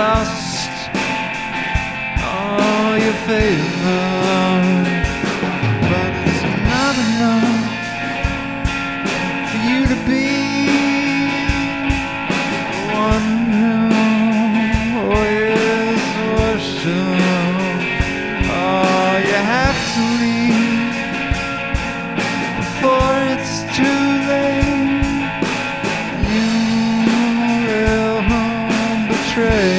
lost all your favor, but it's not enough for you to be one who is worship. Oh, you have to leave before it's too late. You will betray.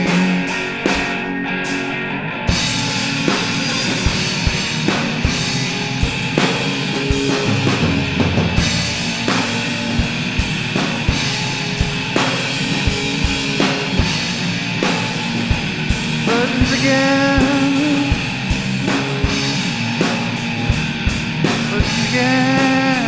Buttons again. Buttons again.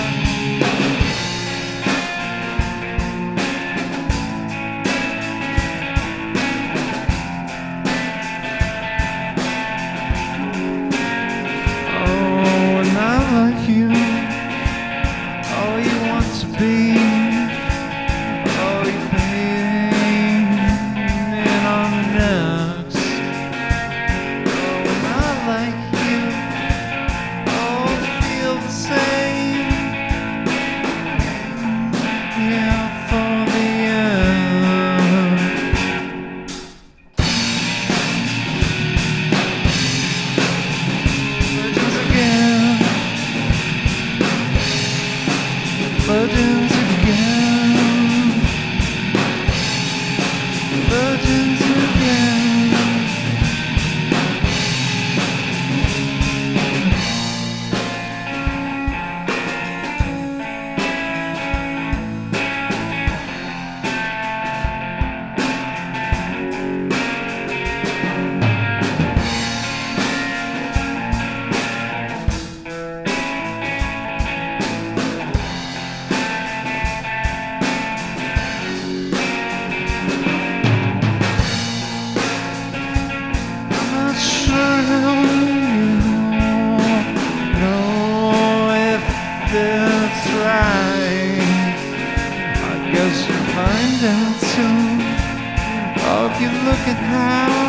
Oh, and not like you. All you want to be. Oh, you pain on the necks. Oh, not like you. Oh, feel the same. Yeah, for the end. Legends again. Legends again. Legends again. I'm not sure know if that's right. I guess you'll find out soon. Oh, if you look at how